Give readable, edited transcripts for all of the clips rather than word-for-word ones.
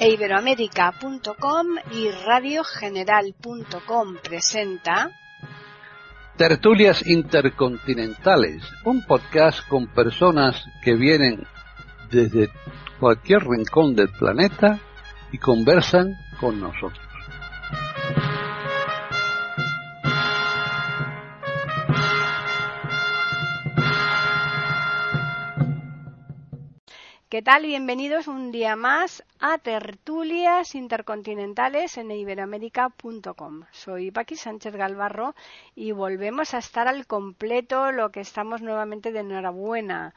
Iberoamérica.com y radiogeneral.com presenta Tertulias Intercontinentales, un podcast con personas que vienen desde cualquier rincón del planeta y conversan con nosotros. ¿Qué tal? Bienvenidos un día más a Tertulias Intercontinentales en Iberoamérica.com. Soy Paqui Sánchez Galvarro y volvemos a estar al completo, lo que estamos nuevamente de enhorabuena.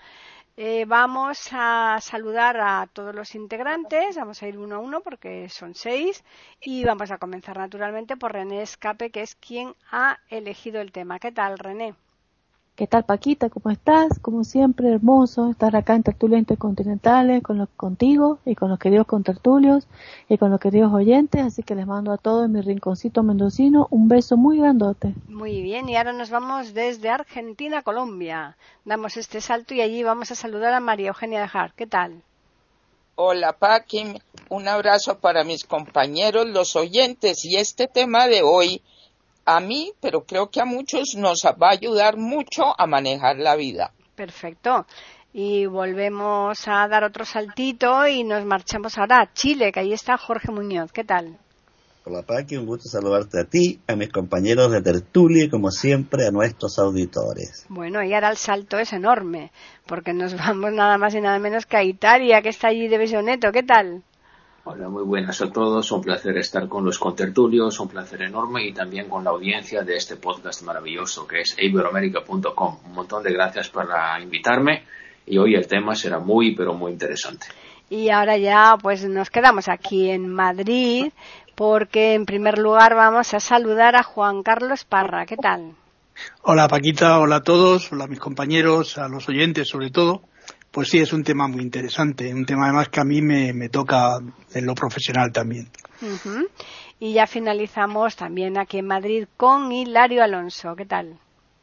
Vamos a saludar a todos los integrantes, vamos a ir uno a uno porque son 6 y vamos a comenzar naturalmente por René Escape, que es quien ha elegido el tema. ¿Qué tal, René? ¿Qué tal, Paquita? ¿Cómo estás? Como siempre, hermoso estar acá en Tertulias Intercontinentales contigo y con los queridos contertulios y con los queridos oyentes, así que les mando a todos en mi rinconcito mendocino un beso muy grandote. Muy bien, y ahora nos vamos desde Argentina a Colombia. Damos este salto y allí vamos a saludar a María Eugenia de Jar. ¿Qué tal? Hola, Paqui, un abrazo para mis compañeros, los oyentes, y este tema de hoy a mí, pero creo que a muchos nos va a ayudar mucho a manejar la vida. Perfecto. Y volvemos a dar otro saltito y nos marchamos ahora a Chile, que ahí está Jorge Muñoz. ¿Qué tal? Hola, Paqui, un gusto saludarte a ti, a mis compañeros de tertulia y, como siempre, a nuestros auditores. Bueno, y ahora el salto es enorme, porque nos vamos nada más y nada menos que a Italia, que está allí de Besoneto. ¿Qué tal? Hola, muy buenas a todos, un placer estar con los contertulios, un placer enorme y también con la audiencia de este podcast maravilloso que es Iberoamérica.com. Un montón de gracias por invitarme y hoy el tema será muy, pero muy interesante. Y ahora ya pues nos quedamos aquí en Madrid porque en primer lugar vamos a saludar a Juan Carlos Parra. ¿Qué tal? Hola, Paquita, hola a todos, hola a mis compañeros, a los oyentes sobre todo. Pues sí, es un tema muy interesante, un tema además que a mí me toca en lo profesional también. Uh-huh. Y ya finalizamos también aquí en Madrid con Hilario Alonso. ¿Qué tal?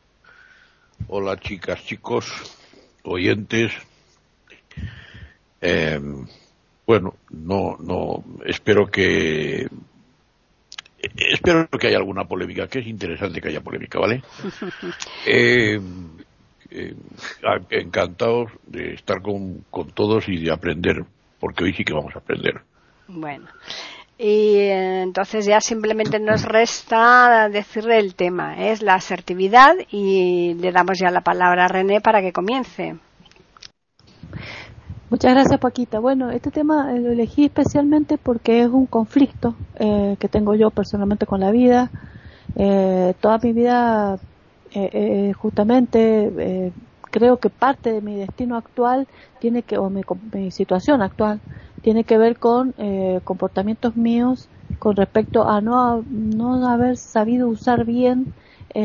Hola, chicas, chicos, oyentes. Bueno, no, espero que haya alguna polémica, que es interesante que haya polémica, ¿vale? Encantados de estar con todos y de aprender, porque hoy sí que vamos a aprender. Bueno, y entonces ya simplemente nos resta decirle el tema, es la asertividad, y le damos ya la palabra a René para que comience. Muchas gracias, Paquita. Bueno, este tema lo elegí especialmente porque es un conflicto que tengo yo personalmente con la vida. Toda mi vida justamente creo que parte de mi destino actual mi situación actual tiene que ver con comportamientos míos con respecto a no haber sabido usar bien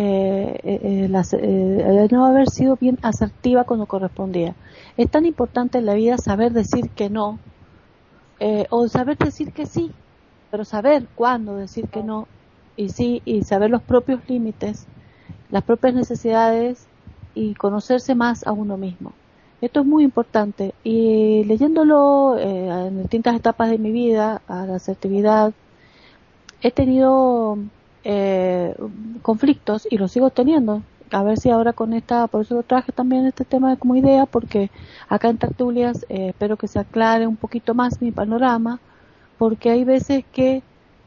no haber sido bien asertiva cuando correspondía. Es tan importante en la vida saber decir que no o saber decir que sí, pero saber cuándo decir que no y sí, y saber los propios límites, las propias necesidades y conocerse más a uno mismo. Esto es muy importante, y leyéndolo en distintas etapas de mi vida, a la asertividad, he tenido conflictos y los sigo teniendo. A ver si ahora por eso lo traje también este tema como idea, porque acá en Tertulias espero que se aclare un poquito más mi panorama, porque hay veces que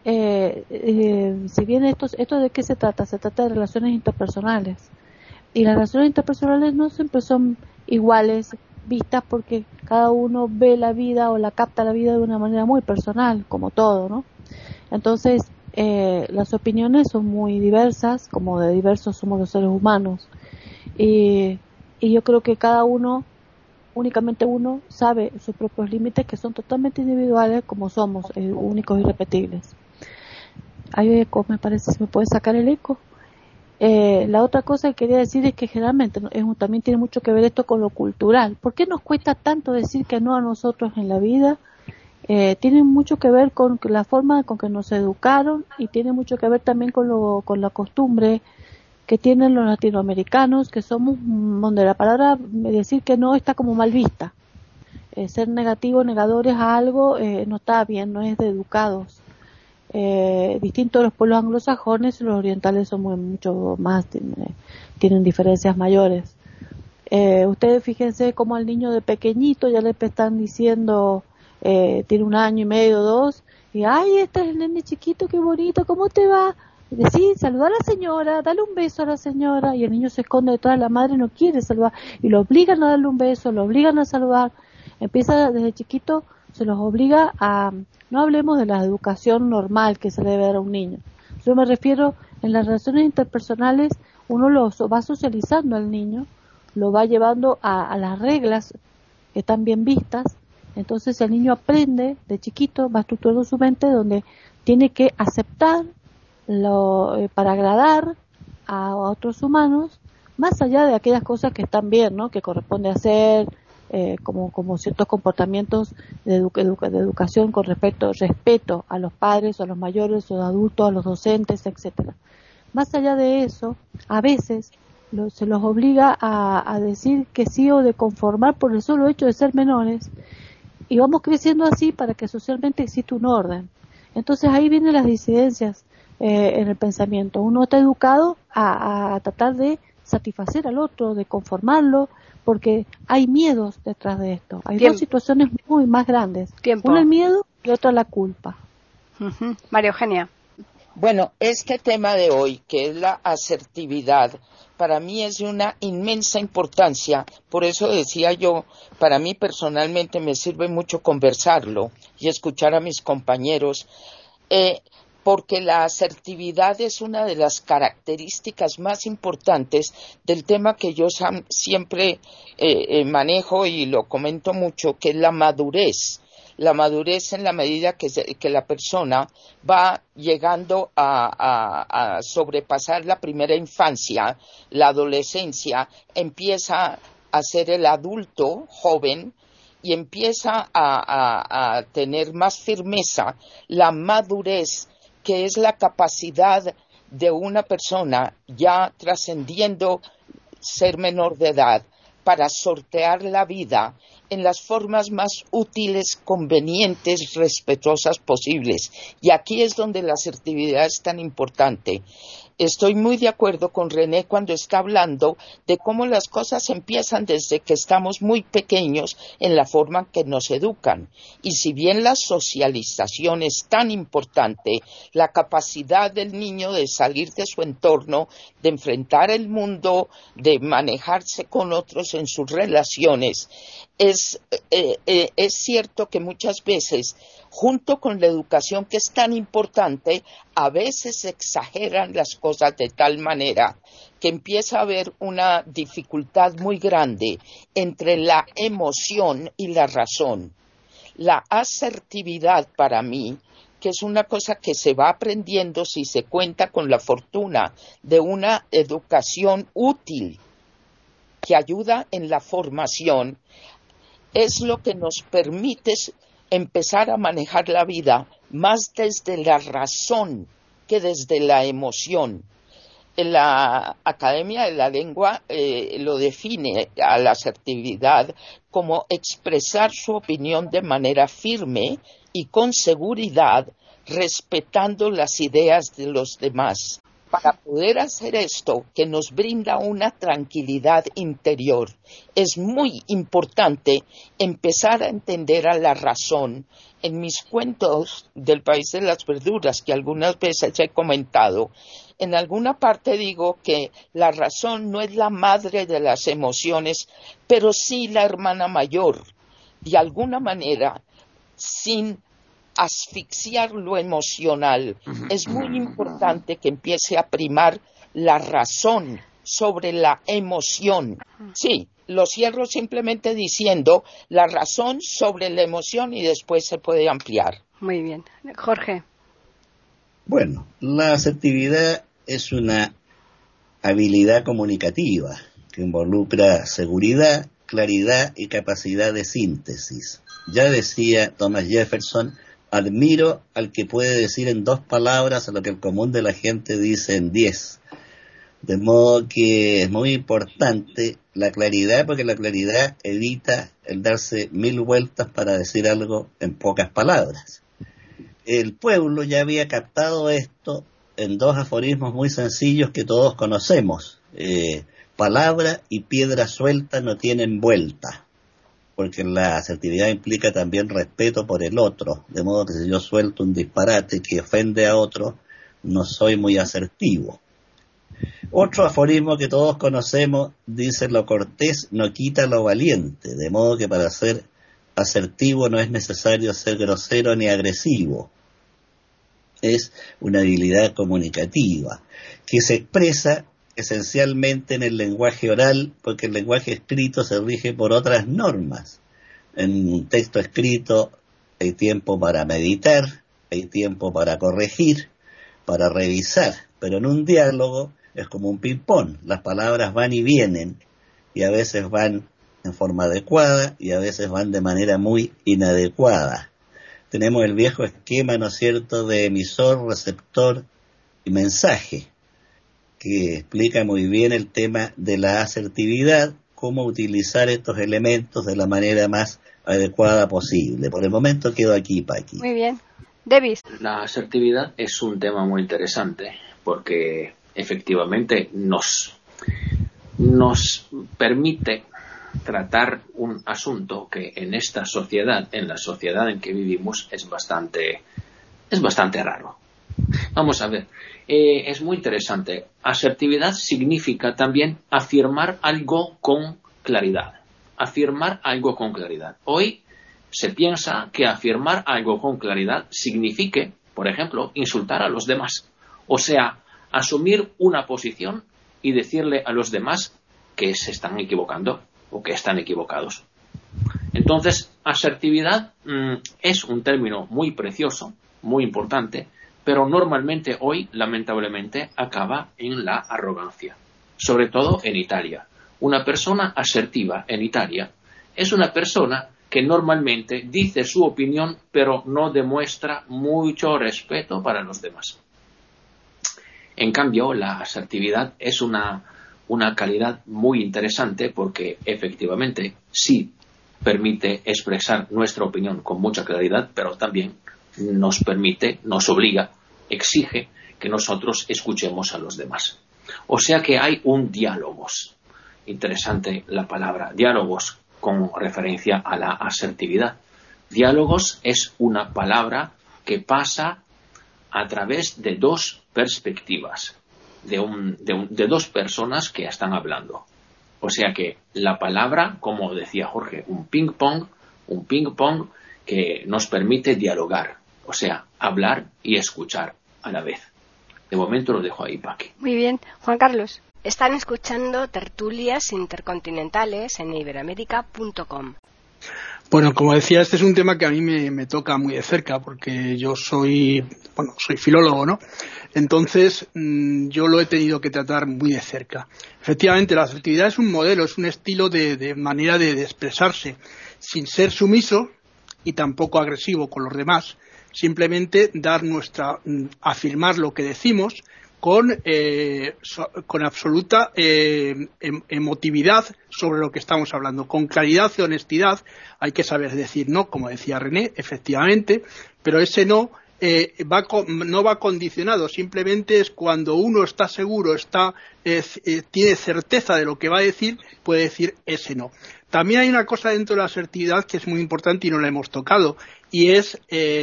si bien esto de qué se trata de relaciones interpersonales, y las relaciones interpersonales no siempre son iguales vistas, porque cada uno ve la vida o la capta la vida de una manera muy personal, como todo, ¿no? Entonces las opiniones son muy diversas, como de diversos somos los seres humanos, y yo creo que únicamente uno sabe sus propios límites, que son totalmente individuales, como somos, únicos y irrepetibles. Hay eco, me parece, si me puede sacar el eco. La otra cosa que quería decir es que generalmente también tiene mucho que ver esto con lo cultural. ¿Por qué nos cuesta tanto decir que no a nosotros en la vida? Tiene mucho que ver con la forma con que nos educaron, y tiene mucho que ver también con la costumbre que tienen los latinoamericanos, que somos donde la palabra decir que no está como mal vista. ser negativos, negadores a algo, no está bien, no es de educados. Distinto a los pueblos anglosajones, los orientales son mucho más, tienen diferencias mayores. Ustedes fíjense cómo al niño de pequeñito ya le están diciendo, tiene 1 año y medio, 2, y ay, este es el nene chiquito, qué bonito, ¿cómo te va? Y decir, saluda a la señora, dale un beso a la señora, y el niño se esconde detrás de la madre, no quiere saludar, y lo obligan a darle un beso, lo obligan a saludar. Empieza desde chiquito, se los obliga a, no hablemos de la educación normal que se debe dar a un niño. Yo me refiero, en las relaciones interpersonales, uno lo va socializando al niño, lo va llevando a las reglas que están bien vistas. Entonces el niño aprende de chiquito, va estructurando su mente donde tiene que aceptar para agradar a otros humanos, más allá de aquellas cosas que están bien, ¿no? Que corresponde hacer, como ciertos comportamientos de educación con respeto a los padres, a los mayores, a los adultos, a los docentes, etcétera. Más allá de eso, a veces se los obliga a decir que sí o de conformar por el solo hecho de ser menores, y vamos creciendo así para que socialmente exista un orden. Entonces ahí vienen las disidencias en el pensamiento. Uno está educado a tratar de satisfacer al otro, de conformarlo, porque hay miedos detrás de esto. Hay dos situaciones muy más grandes. Una el miedo y otra la culpa. María Eugenia. Bueno, este tema de hoy, que es la asertividad, para mí es de una inmensa importancia. Por eso decía yo, para mí personalmente me sirve mucho conversarlo y escuchar a mis compañeros, porque la asertividad es una de las características más importantes del tema que yo siempre manejo y lo comento mucho, que es la madurez. La madurez en la medida que la persona va llegando a sobrepasar la primera infancia, la adolescencia, empieza a ser el adulto joven y empieza a tener más firmeza. La madurez, que es la capacidad de una persona ya trascendiendo ser menor de edad, para sortear la vida en las formas más útiles, convenientes, respetuosas posibles. Y aquí es donde la asertividad es tan importante. Estoy muy de acuerdo con René cuando está hablando de cómo las cosas empiezan desde que estamos muy pequeños en la forma en que nos educan. Y si bien la socialización es tan importante, la capacidad del niño de salir de su entorno, de enfrentar el mundo, de manejarse con otros en sus relaciones, es cierto que muchas veces, junto con la educación que es tan importante, a veces se exageran las cosas de tal manera que empieza a haber una dificultad muy grande entre la emoción y la razón. La asertividad para mí, que es una cosa que se va aprendiendo si se cuenta con la fortuna de una educación útil que ayuda en la formación, es lo que nos permite empezar a manejar la vida más desde la razón que desde la emoción. En la Academia de la Lengua lo define a la asertividad como expresar su opinión de manera firme y con seguridad, respetando las ideas de los demás. Para poder hacer esto, que nos brinda una tranquilidad interior, es muy importante empezar a entender a la razón. En mis cuentos del País de las Verduras, que algunas veces he comentado, en alguna parte digo que la razón no es la madre de las emociones, pero sí la hermana mayor. De alguna manera, sin asfixiar lo emocional, es muy importante que empiece a primar la razón sobre la emoción. Sí, lo cierro simplemente diciendo la razón sobre la emoción y después se puede ampliar. Muy bien. Jorge. Bueno, la asertividad es una habilidad comunicativa que involucra seguridad, claridad y capacidad de síntesis. Ya decía Thomas Jefferson: admiro al que puede decir en 2 palabras lo que el común de la gente dice en 10. De modo que es muy importante la claridad, porque la claridad evita el darse 1000 vueltas para decir algo en pocas palabras. El pueblo ya había captado esto en 2 aforismos muy sencillos que todos conocemos. Palabra y piedra suelta no tienen vuelta, porque la asertividad implica también respeto por el otro, de modo que si yo suelto un disparate que ofende a otro, no soy muy asertivo. Otro aforismo que todos conocemos dice: lo cortés no quita lo valiente, de modo que para ser asertivo no es necesario ser grosero ni agresivo. Es una habilidad comunicativa que se expresa esencialmente en el lenguaje oral, porque el lenguaje escrito se rige por otras normas. En un texto escrito hay tiempo para meditar, hay tiempo para corregir, para revisar, pero en un diálogo es como un ping-pong, las palabras van y vienen, y a veces van en forma adecuada y a veces van de manera muy inadecuada. Tenemos el viejo esquema, ¿no es cierto?, de emisor, receptor y mensaje, que explica muy bien el tema de la asertividad, cómo utilizar estos elementos de la manera más adecuada posible. Por el momento quedo aquí, Paqui. Muy bien. Davis. La asertividad es un tema muy interesante porque efectivamente nos permite tratar un asunto que en esta sociedad, en la sociedad en que vivimos, es bastante raro. Vamos a ver, es muy interesante. Asertividad significa también afirmar algo con claridad. Afirmar algo con claridad. Hoy se piensa que afirmar algo con claridad signifique, por ejemplo, insultar a los demás. O sea, asumir una posición y decirle a los demás que se están equivocando o que están equivocados. Entonces, asertividad es un término muy precioso, muy importante, pero normalmente hoy, lamentablemente, acaba en la arrogancia, sobre todo en Italia. Una persona asertiva en Italia es una persona que normalmente dice su opinión, pero no demuestra mucho respeto para los demás. En cambio, la asertividad es una calidad muy interesante porque efectivamente sí permite expresar nuestra opinión con mucha claridad, pero también nos permite, nos obliga, exige que nosotros escuchemos a los demás. O sea que hay un diálogos. Interesante la palabra diálogos con referencia a la asertividad. Diálogos es una palabra que pasa a través de 2 perspectivas, de 2 personas que están hablando. O sea que la palabra, como decía Jorge, un ping-pong que nos permite dialogar, o sea, hablar y escuchar a la vez. De momento lo dejo ahí, Paqui. Muy bien. Juan Carlos. Están escuchando Tertulias Intercontinentales en iberoamerica.com. Bueno, como decía, este es un tema que a mí me toca muy de cerca porque yo soy filólogo, ¿no? Entonces, yo lo he tenido que tratar muy de cerca. Efectivamente, la asertividad es un modelo, es un estilo de manera de expresarse, sin ser sumiso y tampoco agresivo con los demás, simplemente afirmar lo que decimos con absoluta emotividad sobre lo que estamos hablando. Con claridad y honestidad hay que saber decir no, como decía René, efectivamente, pero ese no no va condicionado, simplemente es cuando uno está seguro, tiene certeza de lo que va a decir, puede decir ese no. También hay una cosa dentro de la asertividad que es muy importante y no la hemos tocado, y es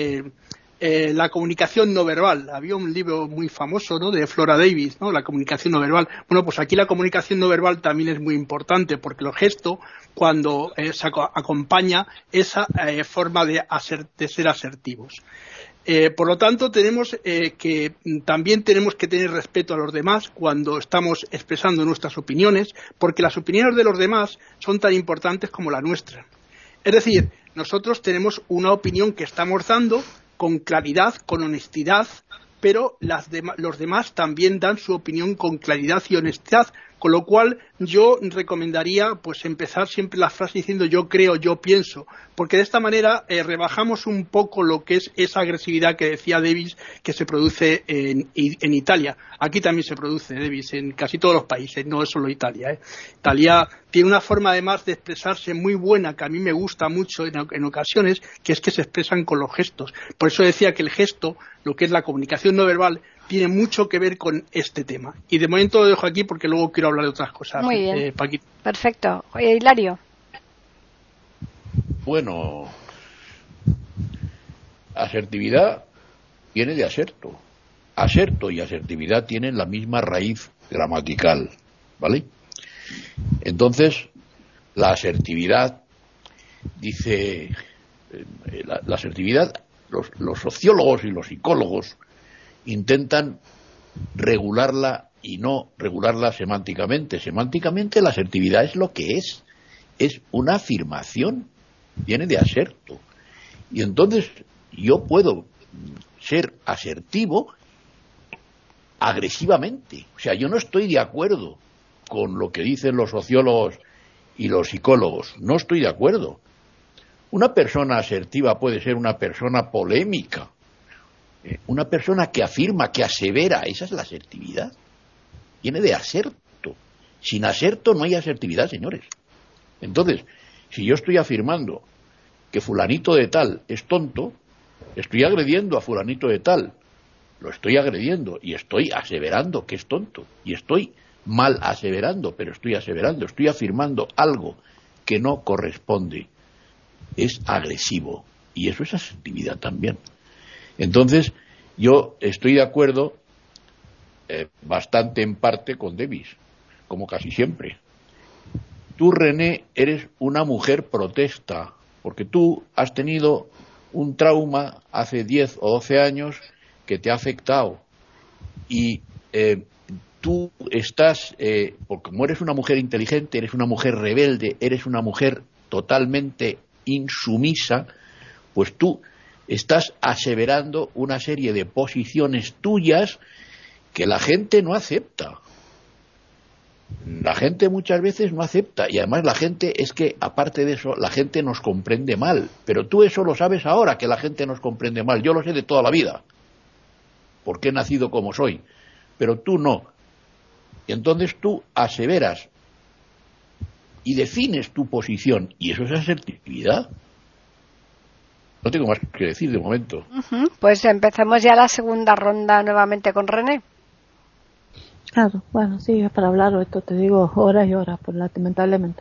la comunicación no verbal. Había un libro muy famoso, ¿no?, de Flora Davis, ¿no?, la comunicación no verbal. Bueno, pues aquí la comunicación no verbal también es muy importante porque el gesto, cuando se acompaña esa forma de ser asertivos. Por lo tanto, también tenemos que tener respeto a los demás cuando estamos expresando nuestras opiniones, porque las opiniones de los demás son tan importantes como la nuestra. Es decir, nosotros tenemos una opinión que estamos dando con claridad, con honestidad, pero los demás también dan su opinión con claridad y honestidad, Con lo cual, yo recomendaría pues empezar siempre la frase diciendo yo creo, yo pienso, porque de esta manera rebajamos un poco lo que es esa agresividad que decía Davis que se produce en Italia. Aquí también se produce, Davis, en casi todos los países, no es solo Italia. Italia tiene una forma además de expresarse muy buena, que a mí me gusta mucho en ocasiones, que es que se expresan con los gestos. Por eso decía que el gesto, lo que es la comunicación no verbal, tiene mucho que ver con este tema. Y de momento lo dejo aquí porque luego quiero hablar de otras cosas. Muy bien. Paquito. Perfecto. Oye, Hilario. Bueno, asertividad viene de aserto. Aserto y asertividad tienen la misma raíz gramatical, ¿vale? Entonces, la asertividad, dice, la asertividad, los sociólogos y los psicólogos intentan regularla y no regularla semánticamente. Semánticamente la asertividad es lo que es una afirmación, viene de aserto. Y entonces yo puedo ser asertivo agresivamente. O sea, yo no estoy de acuerdo con lo que dicen los sociólogos y los psicólogos, no estoy de acuerdo. Una persona asertiva puede ser una persona polémica, una persona que afirma, que asevera. Esa es la asertividad. Viene de aserto. Sin aserto no hay asertividad, señores. Entonces, si yo estoy afirmando que fulanito de tal es tonto, estoy agrediendo a fulanito de tal. Lo estoy agrediendo y estoy aseverando que es tonto. Y estoy mal aseverando, pero estoy aseverando, estoy afirmando algo que no corresponde. Es agresivo. Y eso es asertividad también. Entonces, yo estoy de acuerdo bastante en parte con Davis, como casi siempre. Tú, René, eres una mujer protesta, porque tú has tenido un trauma hace 10 o 12 años que te ha afectado. Y tú estás, porque como eres una mujer inteligente, eres una mujer rebelde, eres una mujer totalmente insumisa, pues tú estás aseverando una serie de posiciones tuyas que la gente no acepta. La gente muchas veces no acepta, y además la gente, es que aparte de eso, la gente nos comprende mal. Pero tú eso lo sabes ahora, que la gente nos comprende mal. Yo lo sé de toda la vida, porque he nacido como soy, pero tú no. Y entonces tú aseveras y defines tu posición, y eso es asertividad. No tengo más que decir de momento. Pues empecemos ya la segunda ronda nuevamente con René. Claro, bueno, sí, es para hablar esto, te digo, horas y horas, lamentablemente.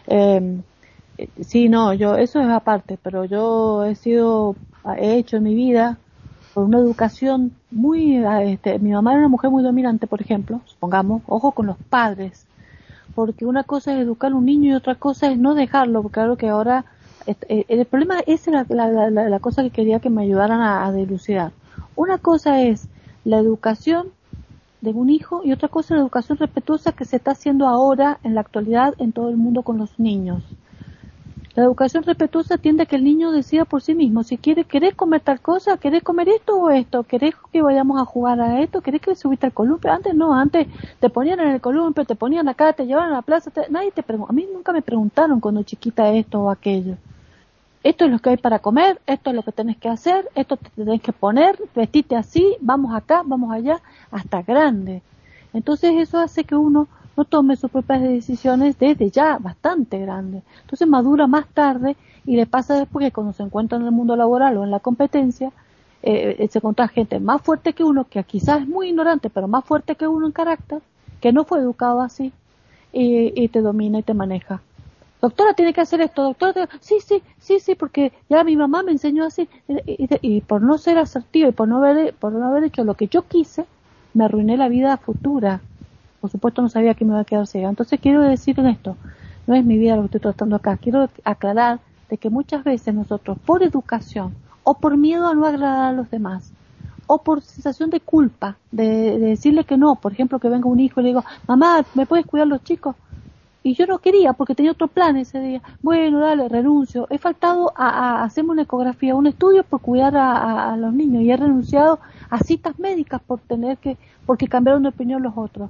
Sí, no, eso es aparte, pero yo he hecho en mi vida por una educación muy, mi mamá era una mujer muy dominante, por ejemplo, supongamos, ojo con los padres, porque una cosa es educar a un niño y otra cosa es no dejarlo, porque claro que ahora el problema es la cosa que quería que me ayudaran a dilucidar. Una cosa es la educación de un hijo y otra cosa es la educación respetuosa que se está haciendo ahora en la actualidad en todo el mundo con los niños. La educación respetuosa tiende a que el niño decida por sí mismo si querés comer tal cosa, querés comer esto o esto, querés que vayamos a jugar a esto, querés que subiste al columpio. Antes no, antes te ponían en el columpio, te ponían acá, te llevaban a la plaza, nadie te preguntó. A mí nunca me preguntaron cuando chiquita esto o aquello. Esto es lo que hay para comer, esto es lo que tenés que hacer, esto te tenés que poner, vestite así, vamos acá, vamos allá, hasta grande. Entonces eso hace que uno no tome sus propias decisiones desde ya bastante grande. Entonces madura más tarde y le pasa después que cuando se encuentra en el mundo laboral o en la competencia, se encuentra gente más fuerte que uno, que quizás es muy ignorante, pero más fuerte que uno en carácter, que no fue educado así, y te domina y te maneja. Doctora, tiene que hacer esto, doctora, sí, porque ya mi mamá me enseñó así, y por no ser asertivo y por no haber hecho lo que yo quise, me arruiné la vida futura. Por supuesto no sabía que me iba a quedar ciega. Entonces quiero decir en esto, no es mi vida lo que estoy tratando acá, quiero aclarar de que muchas veces nosotros, por educación, o por miedo a no agradar a los demás, o por sensación de culpa, de decirle que no, por ejemplo, que venga un hijo y le digo, mamá, ¿me puedes cuidar los chicos? Y yo no quería porque tenía otro plan ese día. Bueno, dale, renuncio. He faltado a hacerme una ecografía, un estudio por cuidar a los niños y he renunciado a citas médicas porque cambiaron de opinión los otros.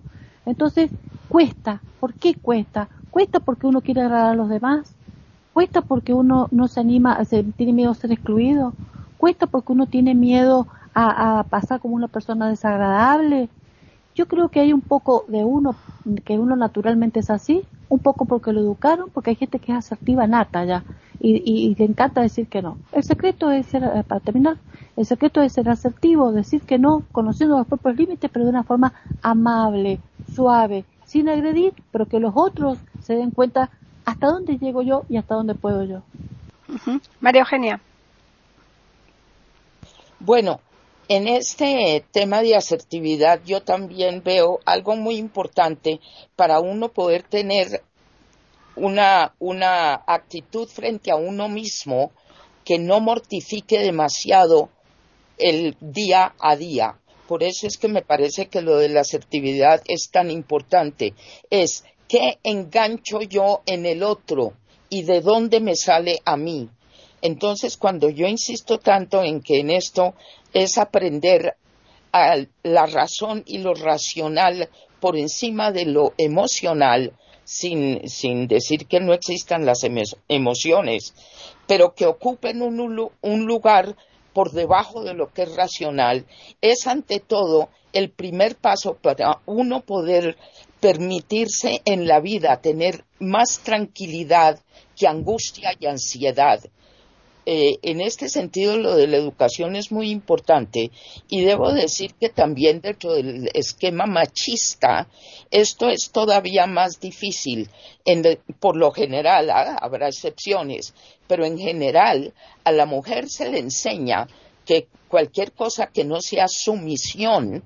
Entonces, cuesta. ¿Por qué cuesta? Cuesta porque uno quiere agradar a los demás. Cuesta porque uno no se anima, tiene miedo a ser excluido. Cuesta porque uno tiene miedo a pasar como una persona desagradable. Yo creo que hay un poco de uno, que uno naturalmente es así, un poco porque lo educaron, porque hay gente que es asertiva nata ya, y le encanta decir que no. El secreto es ser, para terminar, el secreto es ser asertivo, decir que no, conociendo los propios límites, pero de una forma amable, suave, sin agredir, pero que los otros se den cuenta hasta dónde llego yo y hasta dónde puedo yo. María Eugenia. Bueno, en este tema de asertividad yo también veo algo muy importante para uno poder tener una actitud frente a uno mismo que no mortifique demasiado el día a día. Por eso es que me parece que lo de la asertividad es tan importante. Es qué engancho yo en el otro y de dónde me sale a mí. Entonces, cuando yo insisto tanto en que en esto es aprender a la razón y lo racional por encima de lo emocional, sin decir que no existan las emociones, pero que ocupen un lugar por debajo de lo que es racional, es ante todo el primer paso para uno poder permitirse en la vida tener más tranquilidad que angustia y ansiedad. En este sentido, lo de la educación es muy importante y debo decir que también dentro del esquema machista esto es todavía más difícil. Por lo general, habrá excepciones, pero en general a la mujer se le enseña que cualquier cosa que no sea sumisión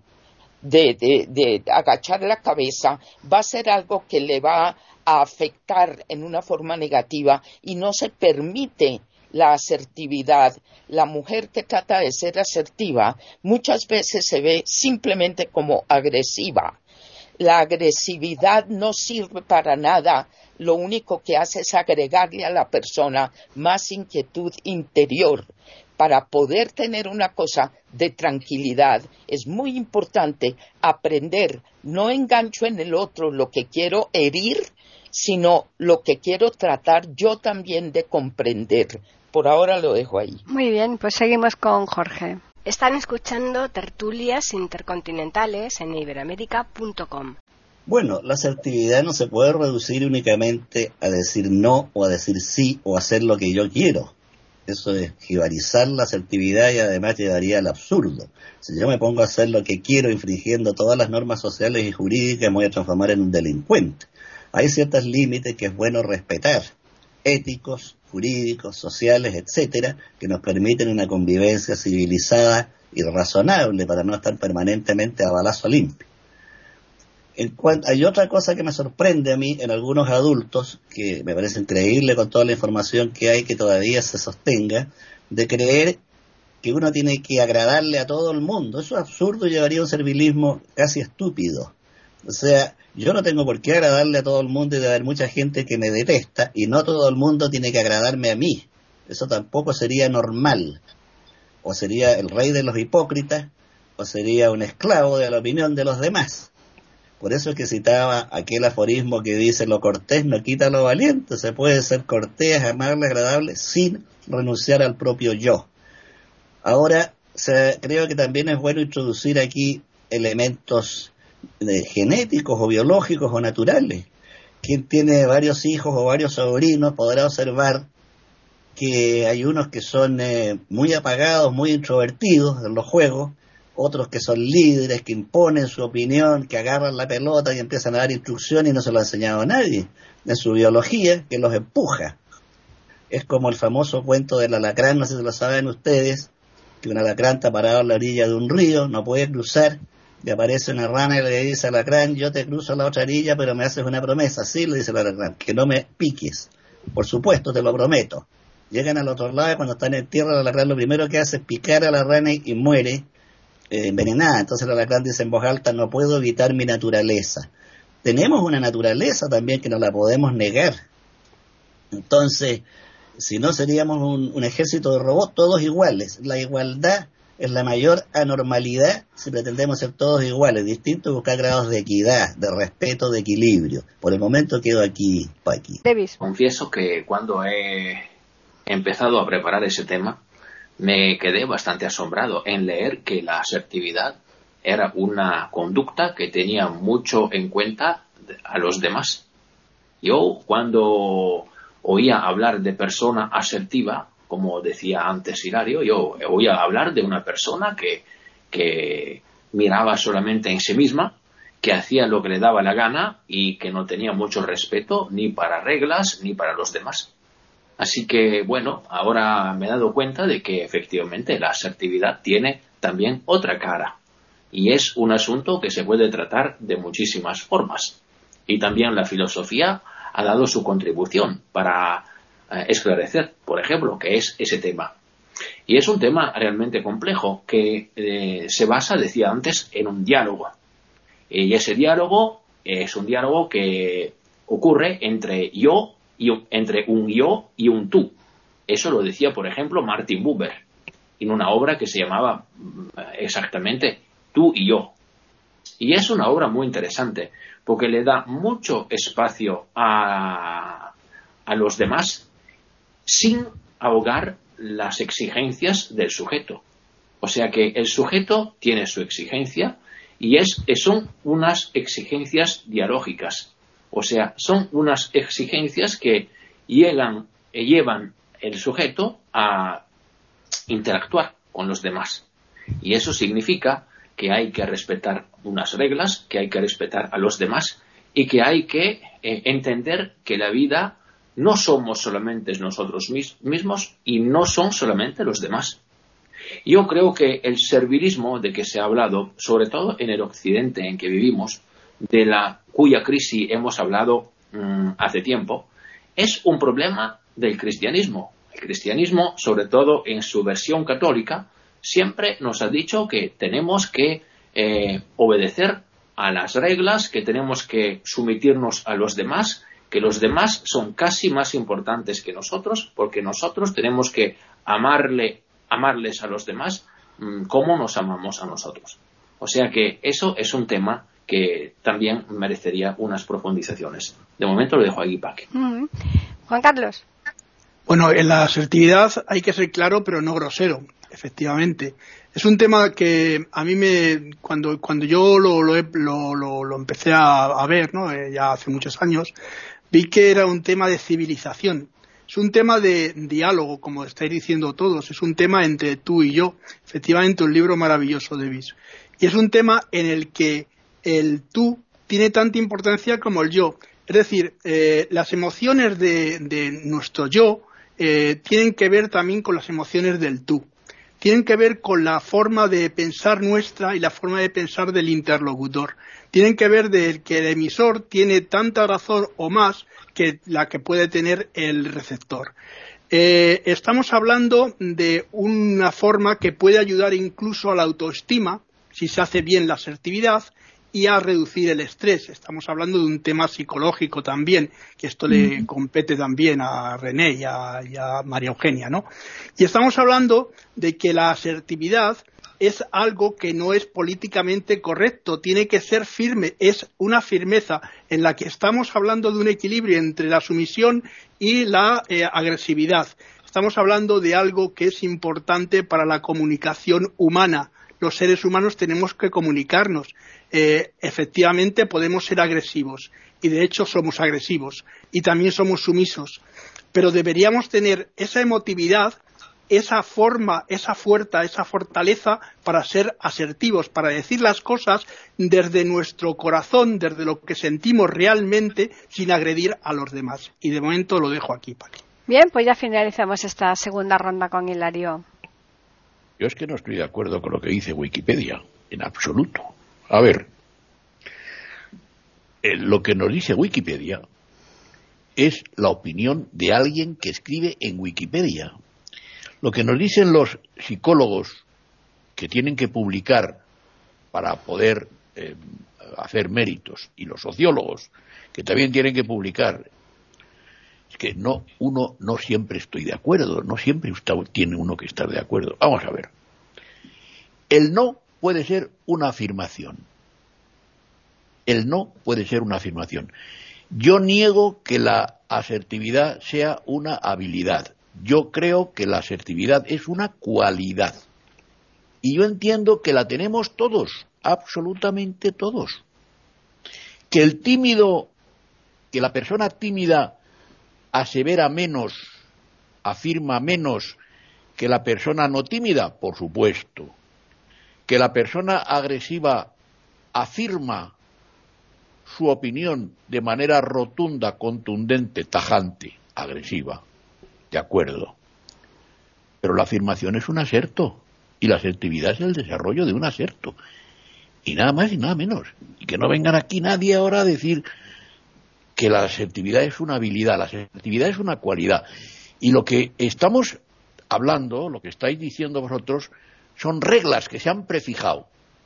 de agachar la cabeza va a ser algo que le va a afectar en una forma negativa y no se permite la asertividad. La mujer que trata de ser asertiva muchas veces se ve simplemente como agresiva. La agresividad no sirve para nada, lo único que hace es agregarle a la persona más inquietud interior. Para poder tener una cosa de tranquilidad es muy importante aprender, no engancho en el otro lo que quiero herir, sino lo que quiero tratar yo también de comprender. Por ahora lo dejo ahí. Muy bien, pues seguimos con Jorge. Están escuchando Tertulias Intercontinentales en iberoamerica.com. Bueno, la asertividad no se puede reducir únicamente a decir no o a decir sí o hacer lo que yo quiero. Eso es jibarizar la asertividad y además llevaría al absurdo. Si yo me pongo a hacer lo que quiero infringiendo todas las normas sociales y jurídicas, me voy a transformar en un delincuente. Hay ciertos límites que es bueno respetar, éticos, jurídicos, sociales, etcétera, que nos permiten una convivencia civilizada y razonable para no estar permanentemente a balazo limpio. Hay otra cosa que me sorprende a mí en algunos adultos, que me parece increíble con toda la información que hay, que todavía se sostenga, de creer que uno tiene que agradarle a todo el mundo. Eso es absurdo y llevaría a un servilismo casi estúpido. O sea, yo no tengo por qué agradarle a todo el mundo y debe haber mucha gente que me detesta y no todo el mundo tiene que agradarme a mí. Eso tampoco sería normal. O sería el rey de los hipócritas o sería un esclavo de la opinión de los demás. Por eso es que citaba aquel aforismo que dice: lo cortés no quita lo valiente. Se puede ser cortés, amable, agradable sin renunciar al propio yo. Ahora, creo que también es bueno introducir aquí elementos genéticos o biológicos o naturales. Quien tiene varios hijos o varios sobrinos podrá observar que hay unos que son muy apagados, muy introvertidos en los juegos, otros que son líderes, que imponen su opinión, que agarran la pelota y empiezan a dar instrucciones y no se lo ha enseñado a nadie. Es su biología que los empuja. Es como el famoso cuento del alacrán, no sé si lo saben ustedes, que un alacrán está parado a la orilla de un río, no puede cruzar, y aparece una rana y le dice al alacrán: yo te cruzo a la otra orilla, pero me haces una promesa. Sí, le dice el alacrán, que no me piques. Por supuesto, te lo prometo. Llegan al otro lado y cuando están en tierra, el alacrán lo primero que hace es picar a la rana y muere envenenada. Entonces el alacrán dice en voz alta: no puedo evitar mi naturaleza. Tenemos una naturaleza también que no la podemos negar. Entonces, si no, seríamos un ejército de robots todos iguales. La igualdad en la mayor anormalidad si pretendemos ser todos iguales, distintos, buscar grados de equidad, de respeto, de equilibrio. Por el momento quedo aquí, Paqui. Davis. Confieso que cuando he empezado a preparar ese tema, me quedé bastante asombrado en leer que la asertividad era una conducta que tenía mucho en cuenta a los demás. Yo, cuando oía hablar de persona asertiva, como decía antes Hilario, yo oía hablar de una persona que miraba solamente en sí misma, que hacía lo que le daba la gana y que no tenía mucho respeto ni para reglas ni para los demás. Así que, bueno, ahora me he dado cuenta de que efectivamente la asertividad tiene también otra cara. Y es un asunto que se puede tratar de muchísimas formas. Y también la filosofía ha dado su contribución para esclarecer, por ejemplo, qué es ese tema. Y es un tema realmente complejo que se basa, decía antes, en un diálogo. Y ese diálogo es un diálogo que ocurre entre un yo y un tú. Eso lo decía, por ejemplo, Martin Buber en una obra que se llamaba exactamente Tú y yo. Y es una obra muy interesante porque le da mucho espacio a los demás sin ahogar las exigencias del sujeto. O sea que el sujeto tiene su exigencia y son unas exigencias dialógicas. O sea, son unas exigencias que llevan el sujeto a interactuar con los demás. Y eso significa que hay que respetar unas reglas, que hay que respetar a los demás y que hay que entender que la vida no somos solamente nosotros mismos y no son solamente los demás. Yo creo que el servilismo de que se ha hablado, sobre todo en el occidente en que vivimos, cuya crisis hemos hablado hace tiempo, es un problema del cristianismo. El cristianismo, sobre todo en su versión católica, siempre nos ha dicho que tenemos que obedecer a las reglas, que tenemos que someternos a los demás, que los demás son casi más importantes que nosotros, porque nosotros tenemos que amarles a los demás como nos amamos a nosotros. O sea que eso es un tema que también merecería unas profundizaciones. De momento lo dejo aquí, Paque. Juan Carlos. Bueno, en la asertividad hay que ser claro, pero no grosero, efectivamente. Es un tema que a mí cuando yo lo empecé a ver, ¿no? Ya hace muchos años, vi que era un tema de civilización. Es un tema de diálogo, como estáis diciendo todos. Es un tema entre tú y yo. Efectivamente, un libro maravilloso de Davis. Y es un tema en el que el tú tiene tanta importancia como el yo. Es decir, las emociones de nuestro yo tienen que ver también con las emociones del tú. Tienen que ver con la forma de pensar nuestra y la forma de pensar del interlocutor. Tienen que ver de que el emisor tiene tanta razón o más que la que puede tener el receptor. Estamos hablando de una forma que puede ayudar incluso a la autoestima, si se hace bien la asertividad, y a reducir el estrés. Estamos hablando de un tema psicológico también, que esto le compete también a René y a María Eugenia, ¿no? Y estamos hablando de que la asertividad es algo que no es políticamente correcto, tiene que ser firme, es una firmeza en la que estamos hablando de un equilibrio entre la sumisión y la agresividad. Estamos hablando de algo que es importante para la comunicación humana. Los seres humanos tenemos que comunicarnos. Efectivamente podemos ser agresivos y de hecho somos agresivos y también somos sumisos, pero deberíamos tener esa emotividad, esa forma, esa fuerza, esa fortaleza para ser asertivos, para decir las cosas desde nuestro corazón, desde lo que sentimos realmente, sin agredir a los demás. Y de momento lo dejo aquí, Paqui. Bien, pues ya finalizamos esta segunda ronda con Hilario. Yo es que no estoy de acuerdo con lo que dice Wikipedia, en absoluto. A ver, lo que nos dice Wikipedia es la opinión de alguien que escribe en Wikipedia. Lo que nos dicen los psicólogos que tienen que publicar para poder hacer méritos y los sociólogos que también tienen que publicar es que uno no siempre estoy de acuerdo, no siempre tiene uno que estar de acuerdo. Vamos a ver. El no puede ser una afirmación. El no puede ser una afirmación. Yo niego que la asertividad sea una habilidad. Yo creo que la asertividad es una cualidad. Y yo entiendo que la tenemos todos, absolutamente todos. Que el tímido, que la persona tímida asevera menos, afirma menos que la persona no tímida, por supuesto. Que la persona agresiva afirma su opinión de manera rotunda, contundente, tajante, agresiva. De acuerdo. Pero la afirmación es un aserto. Y la asertividad es el desarrollo de un aserto. Y nada más y nada menos. Y que no vengan aquí nadie ahora a decir que la asertividad es una habilidad. La asertividad es una cualidad. Y lo que estamos hablando, lo que estáis diciendo vosotros, son reglas que se han prefijado.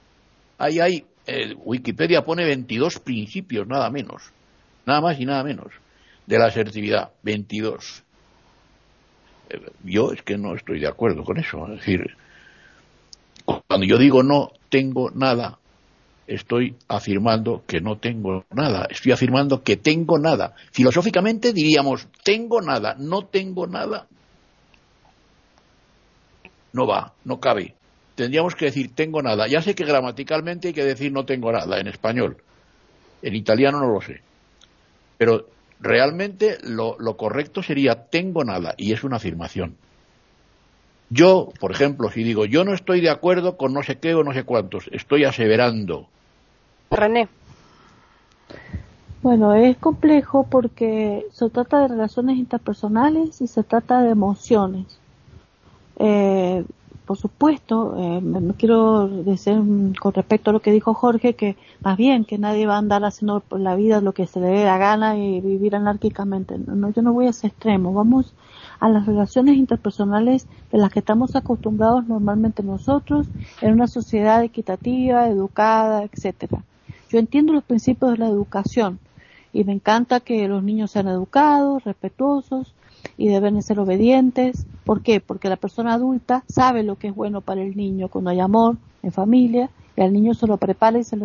Wikipedia pone 22 principios, nada menos. Nada más y nada menos. De la asertividad. 22. Yo es que no estoy de acuerdo con eso. Es decir, cuando yo digo no tengo nada, estoy afirmando que no tengo nada. Estoy afirmando que tengo nada. Filosóficamente diríamos, tengo nada, no tengo nada. No va, no cabe. Tendríamos que decir tengo nada. Ya sé que gramaticalmente hay que decir no tengo nada en español. En italiano no lo sé. Pero realmente lo correcto sería tengo nada, y es una afirmación. Yo, por ejemplo, si digo yo no estoy de acuerdo con no sé qué o no sé cuántos, estoy aseverando. René. Bueno, es complejo porque se trata de relaciones interpersonales y se trata de emociones. Por supuesto, me quiero decir con respecto a lo que dijo Jorge, que más bien que nadie va a andar haciendo por la vida lo que se le dé la gana y vivir anárquicamente. No, yo no voy a ese extremo. Vamos a las relaciones interpersonales de las que estamos acostumbrados normalmente nosotros en una sociedad equitativa, educada, etcétera. Yo entiendo los principios de la educación y me encanta que los niños sean educados, respetuosos y deben ser obedientes. ¿Por qué? Porque la persona adulta sabe lo que es bueno para el niño cuando hay amor en familia, y al niño se lo prepara y se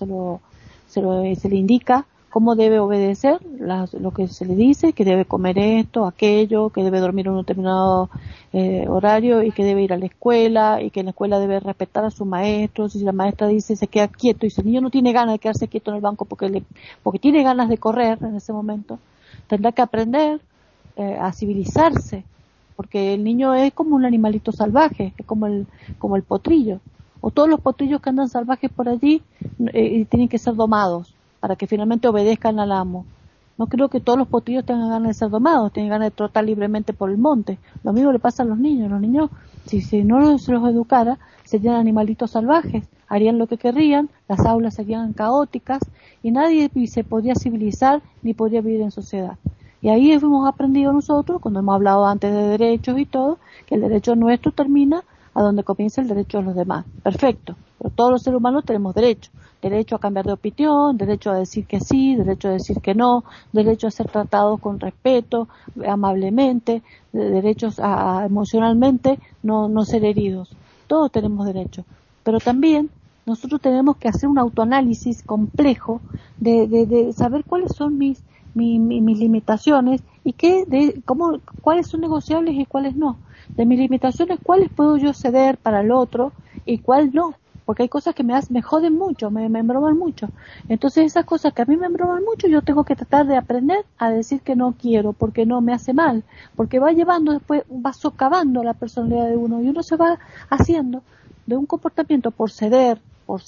le indica cómo debe obedecer lo que se le dice, que debe comer esto, aquello, que debe dormir en un determinado horario y que debe ir a la escuela y que en la escuela debe respetar a sus maestros. Si la maestra dice se queda quieto y si el niño no tiene ganas de quedarse quieto en el banco porque tiene ganas de correr en ese momento, tendrá que aprender a civilizarse, porque el niño es como un animalito salvaje, es como el potrillo, o todos los potrillos que andan salvajes por allí tienen que ser domados para que finalmente obedezcan al amo. No creo que todos los potrillos tengan ganas de ser domados, tienen ganas de trotar libremente por el monte. Lo mismo le pasa a los niños. Los niños, si no se los educara, serían animalitos salvajes, harían lo que querrían, las aulas serían caóticas y nadie se podría civilizar ni podría vivir en sociedad. Y ahí hemos aprendido nosotros, cuando hemos hablado antes de derechos y todo, que el derecho nuestro termina a donde comienza el derecho de los demás. Perfecto, pero todos los seres humanos tenemos derecho. Derecho a cambiar de opinión, derecho a decir que sí, derecho a decir que no, derecho a ser tratados con respeto, amablemente, derechos a emocionalmente no ser heridos. Todos tenemos derecho. Pero también nosotros tenemos que hacer un autoanálisis complejo de saber cuáles son mis limitaciones y cuáles son negociables y cuáles no. De mis limitaciones, cuáles puedo yo ceder para el otro y cuál no. Porque hay cosas que me joden mucho, me embroman mucho. Entonces esas cosas que a mí me embroman mucho, yo tengo que tratar de aprender a decir que no quiero, porque no me hace mal, porque va socavando la personalidad de uno y uno se va haciendo de un comportamiento por ceder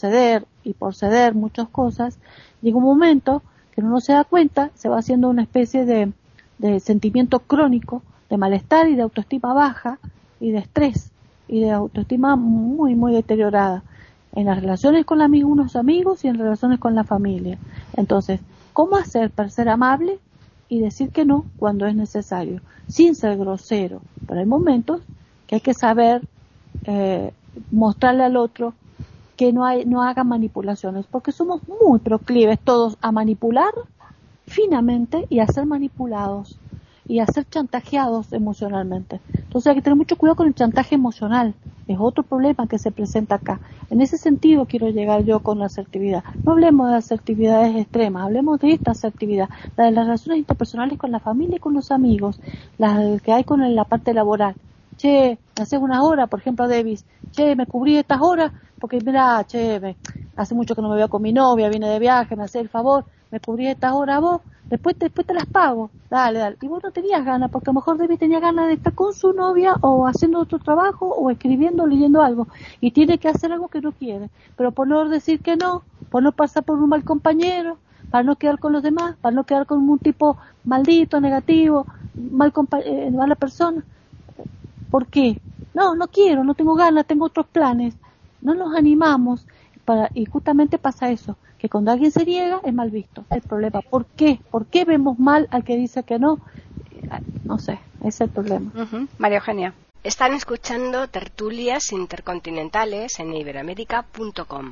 muchas cosas. Llega un momento que uno se da cuenta, se va haciendo una especie de sentimiento crónico, de malestar y de autoestima baja y de estrés y de autoestima muy, muy deteriorada en las relaciones con unos amigos y en relaciones con la familia. Entonces, ¿cómo hacer para ser amable y decir que no cuando es necesario, sin ser grosero? Pero hay momentos que hay que saber mostrarle al otro que no haga manipulaciones, porque somos muy proclives todos a manipular finamente y a ser manipulados y a ser chantajeados emocionalmente. Entonces hay que tener mucho cuidado con el chantaje emocional, Es otro problema que se presenta acá. En ese sentido quiero llegar yo con la asertividad. No hablemos de asertividades extremas, hablemos de esta asertividad, la de las relaciones interpersonales con la familia y con los amigos, la que hay con la parte laboral. Che, hace unas horas, por ejemplo, Davis, che, me cubrí estas horas, porque mira, che, hace mucho que no me veo con mi novia, vine de viaje, me hace el favor, me cubrí estas horas vos, después te las pago, dale. Y vos no tenías ganas, porque a lo mejor David tenía ganas de estar con su novia, o haciendo otro trabajo, o escribiendo, o leyendo algo, y tiene que hacer algo que no quiere, pero por no decir que no, por no pasar por un mal compañero, para no quedar con los demás, para no quedar con un tipo maldito, negativo, mala persona. ¿Por qué? No quiero, no tengo ganas, tengo otros planes. No nos animamos, y justamente pasa eso, que cuando alguien se niega es mal visto. El problema, ¿por qué? ¿Por qué vemos mal al que dice que no? No sé, ese es el problema. María Eugenia. Están escuchando Tertulias Intercontinentales en iberoamerica.com.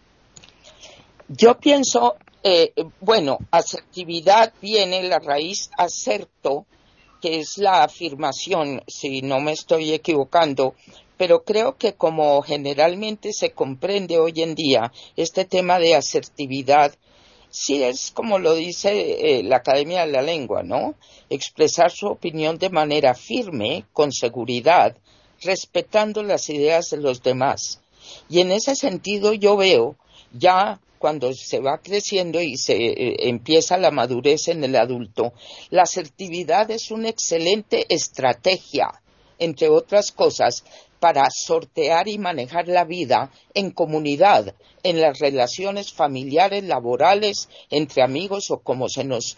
Yo pienso, asertividad viene la raíz aserto, que es la afirmación, si no me estoy equivocando, pero creo que como generalmente se comprende hoy en día, este tema de asertividad, sí es como lo dice la Academia de la Lengua, ¿no? Expresar su opinión de manera firme, con seguridad, respetando las ideas de los demás. Y en ese sentido yo veo, ya cuando se va creciendo y se empieza la madurez en el adulto, la asertividad es una excelente estrategia, entre otras cosas, para sortear y manejar la vida en comunidad, en las relaciones familiares, laborales, entre amigos o como se nos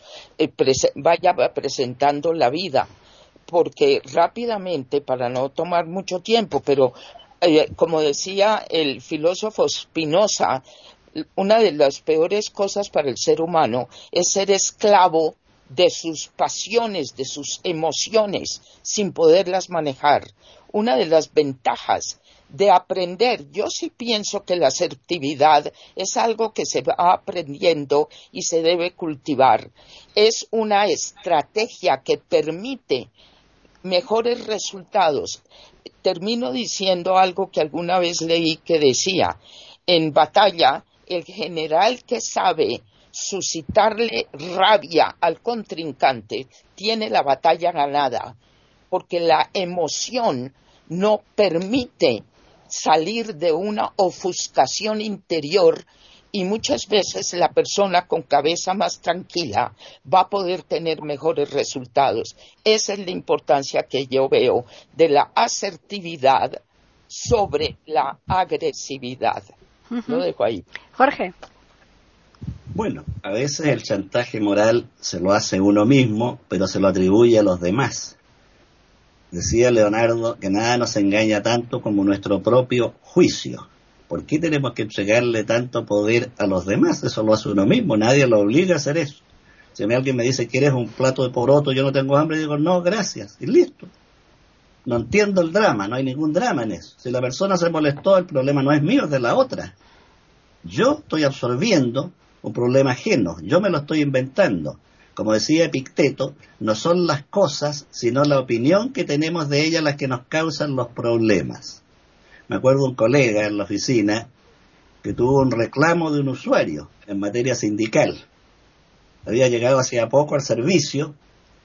vaya presentando la vida. Porque rápidamente, para no tomar mucho tiempo, pero como decía el filósofo Spinoza, una de las peores cosas para el ser humano es ser esclavo de sus pasiones, de sus emociones, sin poderlas manejar. Una de las ventajas de aprender, yo sí pienso que la asertividad es algo que se va aprendiendo y se debe cultivar. Es una estrategia que permite mejores resultados. Termino diciendo algo que alguna vez leí que decía, en batalla, el general que sabe suscitarle rabia al contrincante tiene la batalla ganada, porque la emoción no permite salir de una ofuscación interior y muchas veces la persona con cabeza más tranquila va a poder tener mejores resultados. Esa es la importancia que yo veo de la asertividad sobre la agresividad. Lo dejo ahí. Jorge. Bueno, a veces el chantaje moral se lo hace uno mismo, pero se lo atribuye a los demás. Decía Leonardo que nada nos engaña tanto como nuestro propio juicio. ¿Por qué tenemos que entregarle tanto poder a los demás? Eso lo hace uno mismo, nadie lo obliga a hacer eso. Si a mí alguien me dice, ¿quieres un plato de poroto? Yo no tengo hambre, digo, no, gracias, y listo. No entiendo el drama, no hay ningún drama en eso. Si la persona se molestó, el problema no es mío, es de la otra. Yo estoy absorbiendo un problema ajeno, yo me lo estoy inventando. Como decía Epicteto, no son las cosas, sino la opinión que tenemos de ellas las que nos causan los problemas. Me acuerdo un colega en la oficina que tuvo un reclamo de un usuario en materia sindical. Había llegado hacía poco al servicio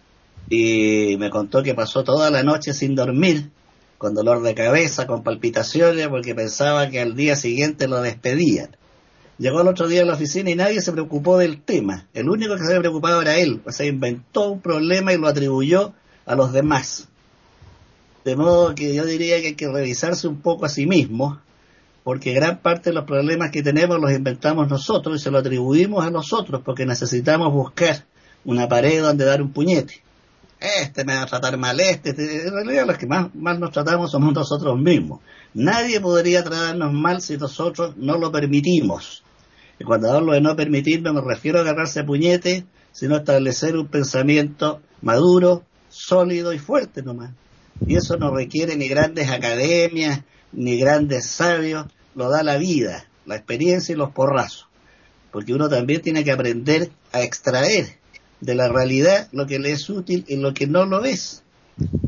y me contó que pasó toda la noche sin dormir, con dolor de cabeza, con palpitaciones, porque pensaba que al día siguiente lo despedían. Llegó el otro día a la oficina y nadie se preocupó del tema. El único que se había preocupado era él. O sea, inventó un problema y lo atribuyó a los demás. De modo que yo diría que hay que revisarse un poco a sí mismo, porque gran parte de los problemas que tenemos los inventamos nosotros y se lo atribuimos a nosotros, porque necesitamos buscar una pared donde dar un puñete. Este me va a tratar mal, En realidad los que más nos tratamos somos nosotros mismos. Nadie podría tratarnos mal si nosotros no lo permitimos. Y cuando hablo de no permitir, no me refiero a agarrarse a puñete, sino a establecer un pensamiento maduro, sólido y fuerte nomás. Y eso no requiere ni grandes academias, ni grandes sabios, lo da la vida, la experiencia y los porrazos. Porque uno también tiene que aprender a extraer de la realidad lo que le es útil y lo que no lo es.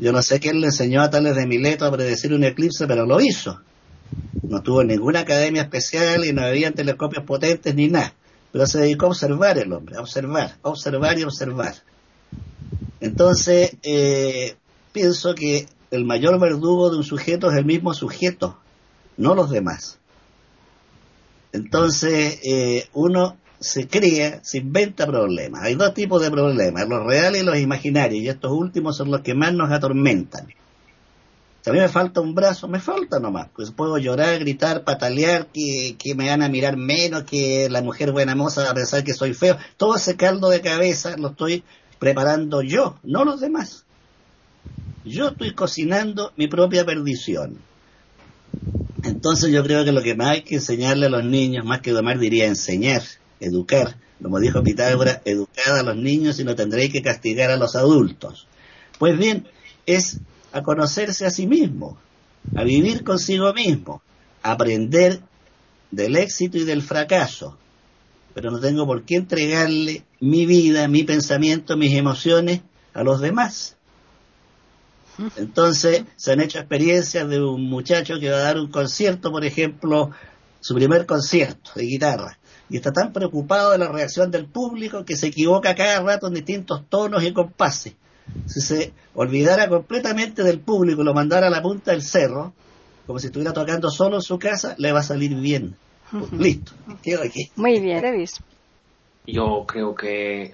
Yo no sé quién le enseñó a Tales de Mileto a predecir un eclipse, pero lo hizo. No tuvo ninguna academia especial y no había telescopios potentes ni nada. Pero se dedicó a observar el hombre, a observar y observar. Entonces, pienso que el mayor verdugo de un sujeto es el mismo sujeto, no los demás. Entonces, uno se crea, se inventa problemas. Hay dos tipos de problemas, los reales y los imaginarios, y estos últimos son los que más nos atormentan. Si a mí me falta un brazo, me falta nomás, pues puedo llorar, gritar, patalear, que me van a mirar menos, que la mujer buena moza va a pensar que soy feo. Todo ese caldo de cabeza lo estoy preparando yo, no los demás. Yo estoy cocinando mi propia perdición. Entonces yo creo que lo que más hay que enseñarle a los niños, más que domar, diría enseñar, educar. Como dijo Pitágoras, educad a los niños y no tendréis que castigar a los adultos. Pues bien, es a conocerse a sí mismo, a vivir consigo mismo, a aprender del éxito y del fracaso. Pero no tengo por qué entregarle mi vida, mi pensamiento, mis emociones a los demás. Entonces se han hecho experiencias de un muchacho que va a dar un concierto, por ejemplo, su primer concierto de guitarra, y está tan preocupado de la reacción del público que se equivoca cada rato en distintos tonos y compases. Si se olvidara completamente del público y lo mandara a la punta del cerro, como si estuviera tocando solo en su casa, le va a salir bien. Listo, quedo aquí. Muy bien, Davis. Yo creo que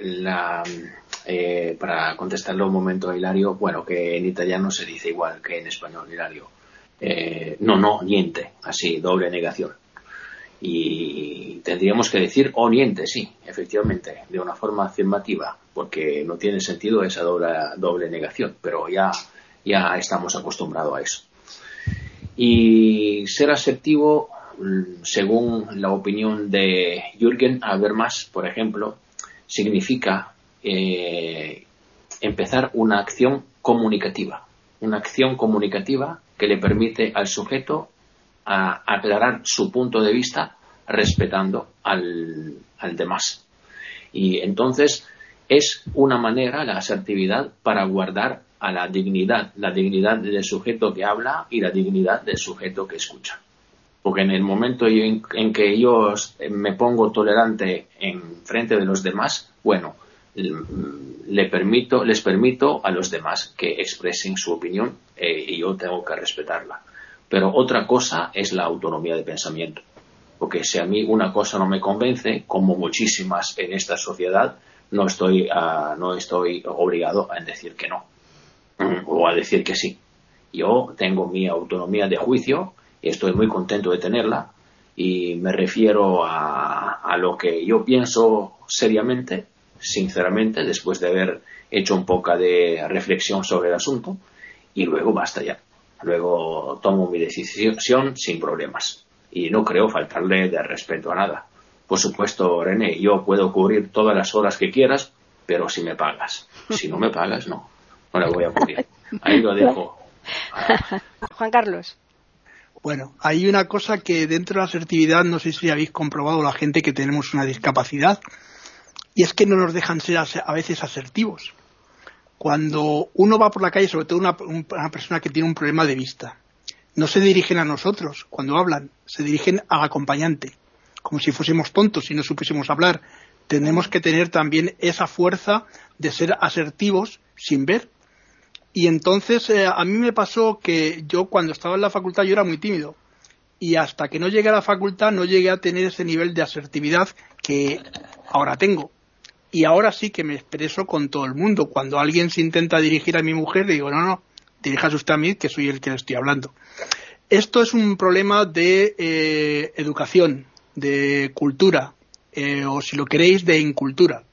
para contestarle un momento a Hilario, bueno, que en italiano se dice igual que en español, Hilario. No, niente, así, doble negación. Y tendríamos que decir niente, sí, efectivamente, de una forma afirmativa, porque no tiene sentido esa doble negación, pero ya estamos acostumbrados a eso. Y ser asertivo, según la opinión de Jürgen Habermas, por ejemplo, significa empezar una acción comunicativa que le permite al sujeto a aclarar su punto de vista respetando al demás. Y entonces es una manera, la asertividad, para guardar a la dignidad del sujeto que habla y la dignidad del sujeto que escucha. Porque en el momento en que yo me pongo tolerante en frente de los demás, bueno, les permito a los demás que expresen su opinión y yo tengo que respetarla. Pero otra cosa es la autonomía de pensamiento. Porque si a mí una cosa no me convence, como muchísimas en esta sociedad, no estoy obligado a decir que no o a decir que sí. Yo tengo mi autonomía de juicio y estoy muy contento de tenerla, y me refiero a lo que yo pienso seriamente, sinceramente, después de haber hecho un poco de reflexión sobre el asunto, y luego basta ya. Luego tomo mi decisión sin problemas y no creo faltarle de respeto a nada. Por supuesto, René, yo puedo cubrir todas las horas que quieras, pero si me pagas. Si no me pagas, no la voy a cubrir. Ahí lo dejo. Juan Carlos. Bueno, hay una cosa que dentro de la asertividad, no sé si habéis comprobado la gente que tenemos una discapacidad, y es que no nos dejan ser a veces asertivos. Cuando uno va por la calle, sobre todo una persona que tiene un problema de vista, no se dirigen a nosotros cuando hablan, se dirigen al acompañante, como si fuésemos tontos y no supiésemos hablar. Tenemos que tener también esa fuerza de ser asertivos sin ver. Y entonces a mí me pasó que yo cuando estaba en la facultad yo era muy tímido, y hasta que no llegué a la facultad no llegué a tener ese nivel de asertividad que ahora tengo. Y ahora sí que me expreso con todo el mundo. Cuando alguien se intenta dirigir a mi mujer, le digo, no, diríjase usted a mí, que soy el que le estoy hablando. Esto es un problema de educación, de cultura, o si lo queréis, de incultura.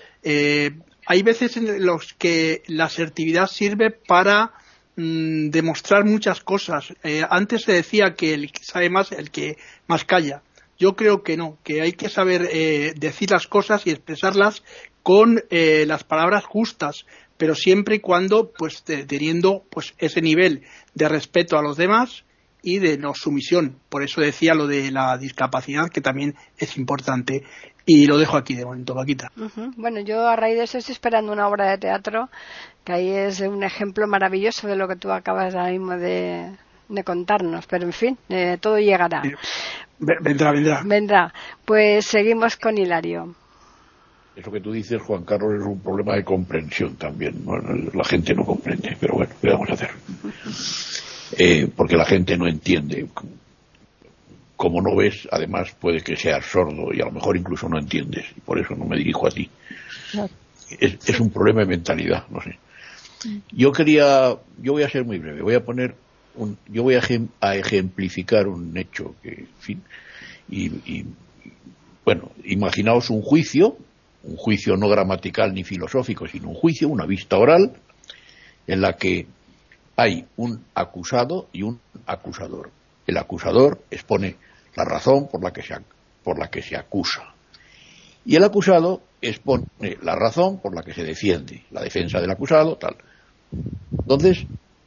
Hay veces en los que la asertividad sirve para demostrar muchas cosas. Antes se decía que el que sabe más, el que más calla. Yo creo que no, que hay que saber decir las cosas y expresarlas con las palabras justas, pero siempre y cuando pues teniendo pues ese nivel de respeto a los demás y de no sumisión. Por eso decía lo de la discapacidad, que también es importante. Y lo dejo aquí de momento, Paquita. Bueno, yo a raíz de eso estoy esperando una obra de teatro, que ahí es un ejemplo maravilloso de lo que tú acabas ahora mismo de contarnos, pero en fin, todo llegará. Vendrá. Pues seguimos con Hilario. Eso que tú dices, Juan Carlos, es un problema de comprensión también. Bueno, la gente no comprende, pero bueno, ¿qué vamos a hacer? Porque la gente no entiende. Como no ves, además puede que seas sordo y a lo mejor incluso no entiendes, y por eso no me dirijo a ti. No. Es un problema de mentalidad, no sé. Yo voy a ser muy breve, yo voy a ejemplificar un hecho que, en fin, bueno, imaginaos un juicio no gramatical ni filosófico, sino un juicio, una vista oral, en la que hay un acusado y un acusador. El acusador expone la razón por la que se acusa. Y el acusado expone la razón por la que se defiende, la defensa del acusado, tal. Entonces,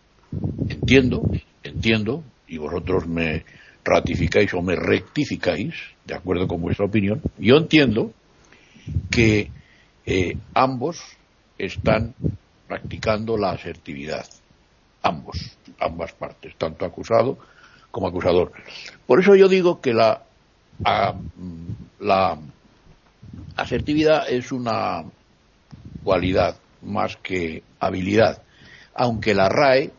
entiendo, y vosotros me ratificáis o me rectificáis, de acuerdo con vuestra opinión, yo entiendo que ambos están practicando la asertividad. Ambas partes, tanto acusado como acusador. Por eso yo digo que la asertividad es una cualidad más que habilidad, aunque la RAE,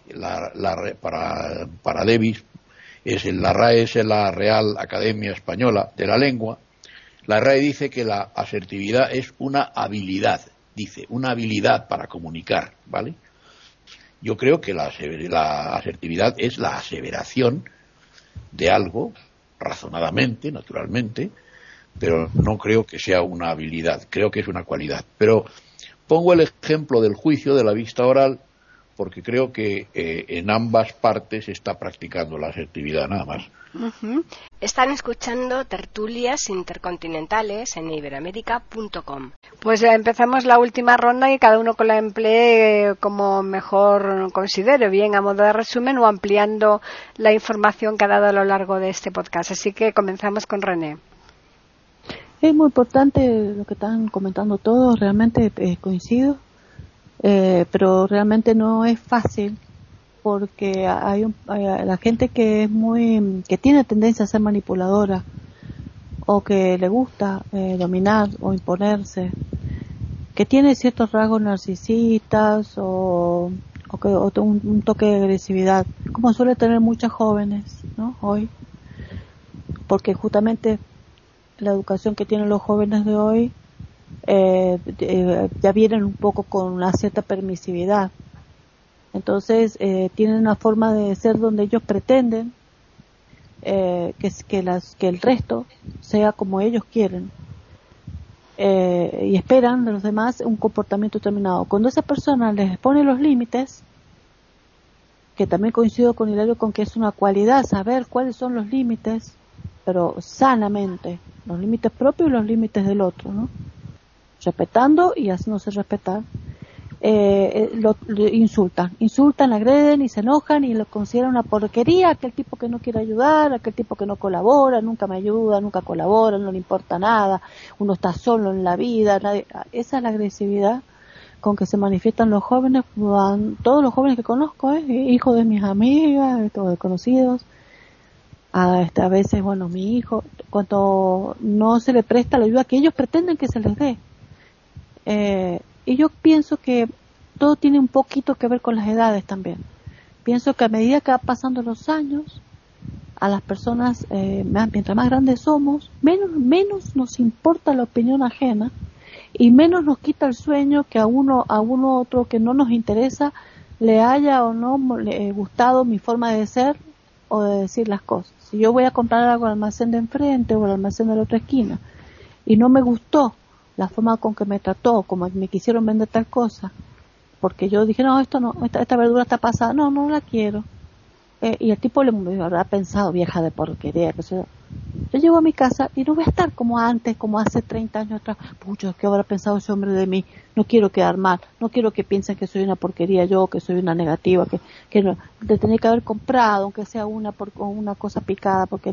para Davis, la RAE es la Real Academia Española de la Lengua. La RAE dice que la asertividad es una habilidad, una habilidad para comunicar, ¿vale? Yo creo que la asertividad es la aseveración de algo, razonadamente, naturalmente, pero no creo que sea una habilidad, creo que es una cualidad. Pero pongo el ejemplo del juicio, de la vista oral, porque creo que en ambas partes se está practicando la asertividad, nada más. Están escuchando Tertulias Intercontinentales en iberoamerica.com. Pues ya empezamos la última ronda y cada uno que la emplee como mejor considere, bien a modo de resumen o ampliando la información que ha dado a lo largo de este podcast. Así que comenzamos con René. Es muy importante lo que están comentando todos, realmente coincido, pero realmente no es fácil, porque hay la gente que tiene tendencia a ser manipuladora o que le gusta dominar o imponerse, que tiene ciertos rasgos narcisistas o un toque de agresividad, como suele tener muchas jóvenes, ¿no? Hoy, porque justamente la educación que tienen los jóvenes de hoy ya vienen un poco con una cierta permisividad. Entonces tienen una forma de ser donde ellos pretenden que el resto sea como ellos quieren, y esperan de los demás un comportamiento determinado. Cuando esa persona les pone los límites, que también coincido con Hilario con que es una cualidad saber cuáles son los límites, pero sanamente, los límites propios y los límites del otro, ¿no? Respetando y haciéndose respetar. Lo insultan, agreden y se enojan y lo consideran una porquería, aquel tipo que no quiere ayudar, aquel tipo que no colabora, nunca me ayuda, nunca colabora, no le importa nada, uno está solo en la vida, esa es la agresividad con que se manifiestan los jóvenes, todos los jóvenes que conozco, hijos de mis amigas, todos conocidos, a veces, bueno, mi hijo, cuando no se le presta la ayuda que ellos pretenden que se les dé. Y yo pienso que todo tiene un poquito que ver con las edades también. Pienso que a medida que van pasando los años, a las personas, mientras más grandes somos, menos nos importa la opinión ajena y menos nos quita el sueño que a uno otro que no nos interesa le haya o no gustado mi forma de ser o de decir las cosas. Si yo voy a comprar algo al almacén de enfrente o al almacén de la otra esquina y no me gustó la forma con que me trató, como me quisieron vender tal cosa, porque yo dije, no, esta verdura está pasada, no la quiero. Y el tipo le habrá pensado, vieja de porquería, que yo llego a mi casa y no voy a estar como antes, como hace 30 años atrás. Pucha, ¿qué habrá pensado ese hombre de mí? No quiero quedar mal, no quiero que piensen que soy una porquería yo, que soy una negativa, que no, te tenía que haber comprado, aunque sea una cosa picada, porque no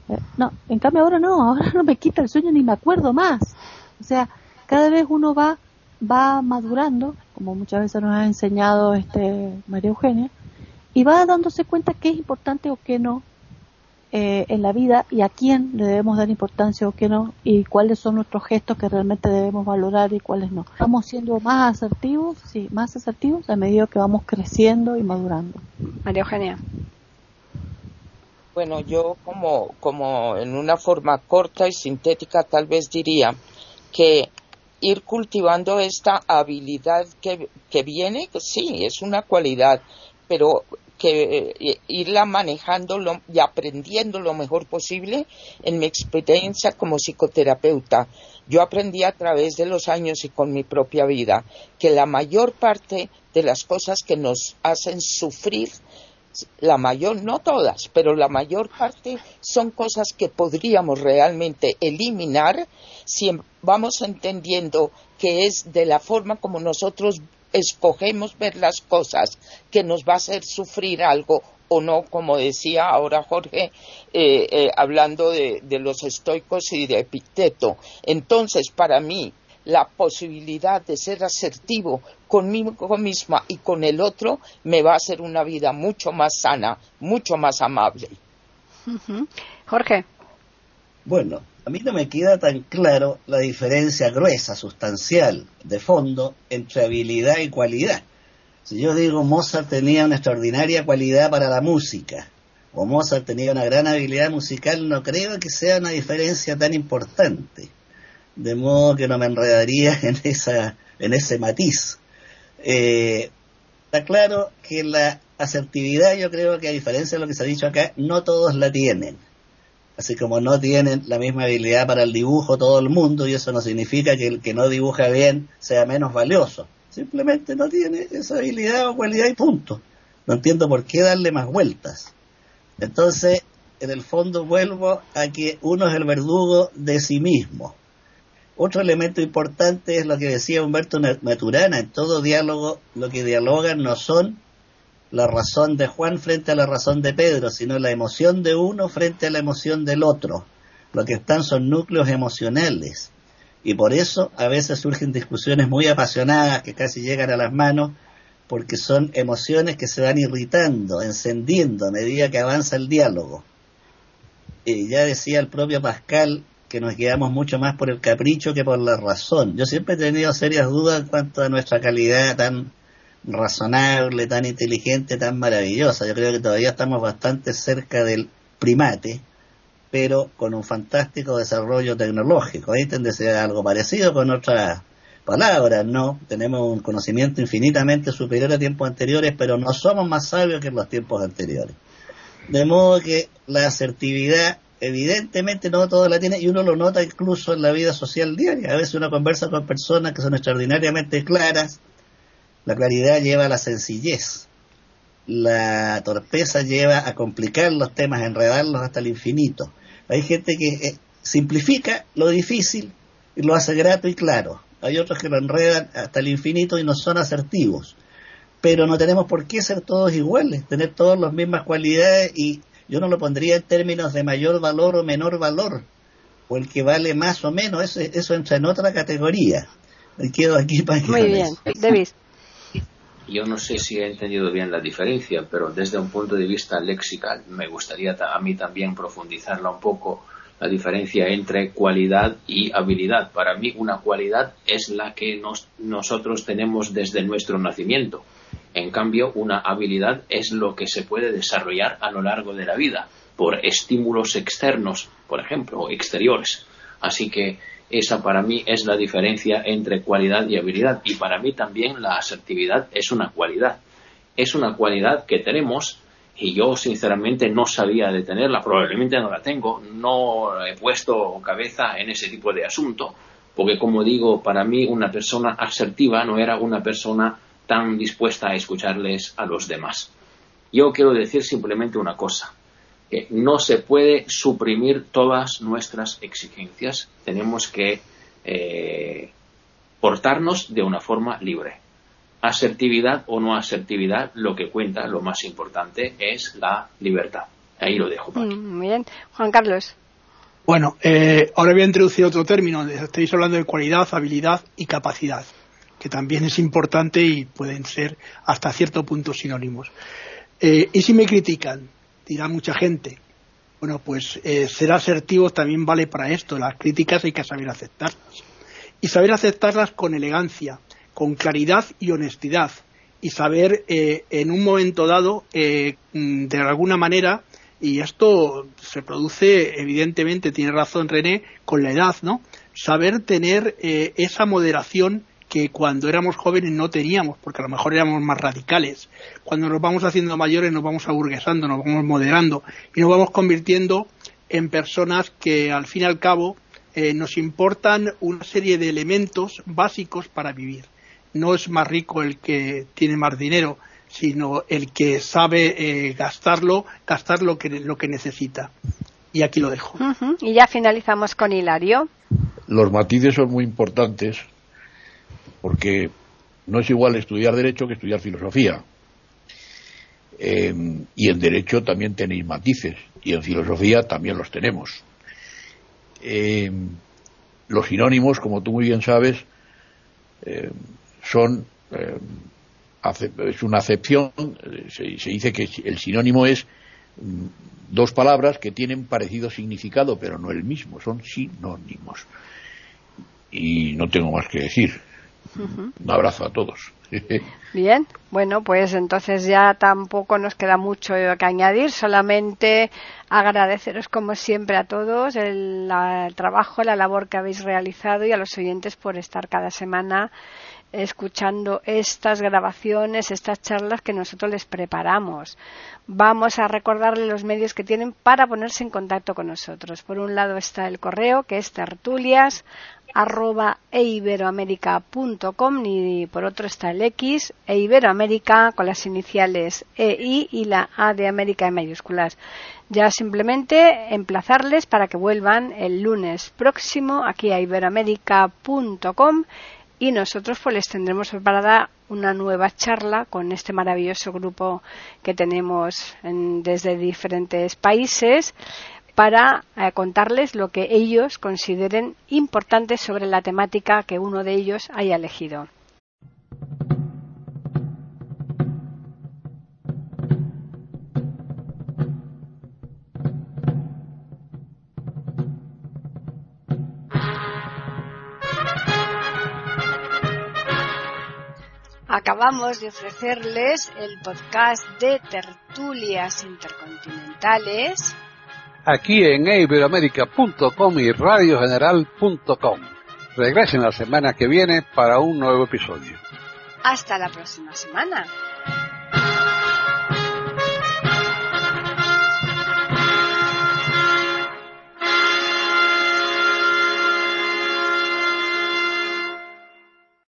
No, en cambio ahora no me quita el sueño ni me acuerdo más. O sea, cada vez uno va madurando, como muchas veces nos ha enseñado María Eugenia, y va dándose cuenta qué es importante o qué no en la vida, y a quién le debemos dar importancia o qué no, y cuáles son nuestros gestos que realmente debemos valorar y cuáles no. Vamos siendo más asertivos a medida que vamos creciendo y madurando. María Eugenia. Bueno, yo como en una forma corta y sintética tal vez diría que ir cultivando esta habilidad que viene, sí, es una cualidad, pero que irla manejando y aprendiendo lo mejor posible. En mi experiencia como psicoterapeuta, yo aprendí a través de los años y con mi propia vida que la mayor parte de las cosas que nos hacen sufrir, la mayor, no todas, pero la mayor parte son cosas que podríamos realmente eliminar si vamos entendiendo que es de la forma como nosotros escogemos ver las cosas que nos va a hacer sufrir algo o no, como decía ahora Jorge, hablando de los estoicos y de Epicteto. Entonces, para mí, la posibilidad de ser asertivo conmigo misma y con el otro me va a hacer una vida mucho más sana, mucho más amable. Uh-huh. Jorge. Bueno, a mí no me queda tan claro la diferencia gruesa, sustancial, de fondo, entre habilidad y cualidad. Si yo digo Mozart tenía una extraordinaria cualidad para la música, o Mozart tenía una gran habilidad musical, no creo que sea una diferencia tan importante. De modo que no me enredaría en ese matiz. Está claro que la asertividad, yo creo que a diferencia de lo que se ha dicho acá, no todos la tienen. Así como no tienen la misma habilidad para el dibujo todo el mundo, y eso no significa que el que no dibuja bien sea menos valioso. Simplemente no tiene esa habilidad o cualidad y punto. No entiendo por qué darle más vueltas. Entonces, en el fondo vuelvo a que uno es el verdugo de sí mismo. Otro elemento importante es lo que decía Humberto Maturana: en todo diálogo lo que dialogan no son la razón de Juan frente a la razón de Pedro, sino la emoción de uno frente a la emoción del otro. Lo que están son núcleos emocionales, y por eso a veces surgen discusiones muy apasionadas que casi llegan a las manos, porque son emociones que se van irritando, encendiendo a medida que avanza el diálogo. Ya decía el propio Pascal que nos guiamos mucho más por el capricho que por la razón. Yo siempre he tenido serias dudas en cuanto a nuestra calidad tan razonable, tan inteligente, tan maravillosa. Yo creo que todavía estamos bastante cerca del primate, pero con un fantástico desarrollo tecnológico. Ahí tendría que ser algo parecido con otras palabras, ¿no? Tenemos un conocimiento infinitamente superior a tiempos anteriores, pero no somos más sabios que en los tiempos anteriores. De modo que la asertividad, evidentemente no todos la tienen, y uno lo nota incluso en la vida social diaria. A veces uno conversa con personas que son extraordinariamente claras. La claridad lleva a la sencillez. La torpeza lleva a complicar los temas, a enredarlos hasta el infinito. Hay gente que simplifica lo difícil y lo hace grato y claro. Hay otros que lo enredan hasta el infinito y no son asertivos. Pero no tenemos por qué ser todos iguales, tener todas las mismas cualidades, y yo no lo pondría en términos de mayor valor o menor valor, o el que vale más o menos. Eso entra en otra categoría. Me quedo aquí para que... Muy bien, Davis. Yo no sé si he entendido bien la diferencia, pero desde un punto de vista lexical me gustaría a mí también profundizarla un poco, la diferencia entre cualidad y habilidad. Para mí una cualidad es la que nosotros tenemos desde nuestro nacimiento. En cambio, una habilidad es lo que se puede desarrollar a lo largo de la vida por estímulos externos, por ejemplo, o exteriores. Así que esa para mí es la diferencia entre cualidad y habilidad. Y para mí también la asertividad es una cualidad. Es una cualidad que tenemos, y yo sinceramente no sabía de tenerla, probablemente no la tengo, no he puesto cabeza en ese tipo de asunto, porque como digo, para mí una persona asertiva no era una persona tan dispuesta a escucharles a los demás. Yo quiero decir simplemente una cosa, que no se puede suprimir todas nuestras exigencias, tenemos que portarnos de una forma libre. Asertividad o no asertividad, lo que cuenta, lo más importante, es la libertad. Ahí lo dejo, Paqui. Muy bien. Juan Carlos. Bueno, ahora voy a introducir otro término. Estáis hablando de cualidad, habilidad y capacidad, que también es importante y pueden ser hasta cierto punto sinónimos. Y si me critican, dirá mucha gente, bueno, pues ser asertivos también vale para esto. Las críticas hay que saber aceptarlas. Y saber aceptarlas con elegancia, con claridad y honestidad. Y saber en un momento dado, de alguna manera, y esto se produce, evidentemente, tiene razón René, con la edad, ¿no? Saber tener esa moderación que cuando éramos jóvenes no teníamos, porque a lo mejor éramos más radicales. Cuando nos vamos haciendo mayores nos vamos aburguesando, nos vamos moderando y nos vamos convirtiendo en personas que al fin y al cabo nos importan una serie de elementos básicos para vivir. No es más rico el que tiene más dinero, sino el que sabe gastar lo que necesita. Y aquí lo dejo. Y ya finalizamos con Hilario. Los matices son muy importantes porque no es igual estudiar Derecho que estudiar Filosofía. Y en Derecho también tenéis matices y en Filosofía también los tenemos. Los sinónimos, como tú muy bien sabes, son es una acepción. Se dice que el sinónimo es dos palabras que tienen parecido significado pero no el mismo, son sinónimos. Y no tengo más que decir. Un abrazo a todos. Bien, bueno, pues entonces ya tampoco nos queda mucho que añadir, solamente agradeceros como siempre a todos el trabajo, la labor que habéis realizado y a los oyentes por estar cada semana escuchando estas grabaciones, estas charlas que nosotros les preparamos. Vamos a recordarles los medios que tienen para ponerse en contacto con nosotros. Por un lado está el correo, que es tertulias@eiberoamerica.com, y por otro está el X, eiberoamerica, con las iniciales EI y la A de América en mayúsculas. Ya simplemente emplazarles para que vuelvan el lunes próximo aquí a iberoamerica.com. Y nosotros pues les tendremos preparada una nueva charla con este maravilloso grupo que tenemos desde diferentes países para contarles lo que ellos consideren importante sobre la temática que uno de ellos haya elegido. Acabamos de ofrecerles el podcast de Tertulias Intercontinentales aquí en iberoamerica.com y radiogeneral.com. Regresen la semana que viene para un nuevo episodio. Hasta la próxima semana.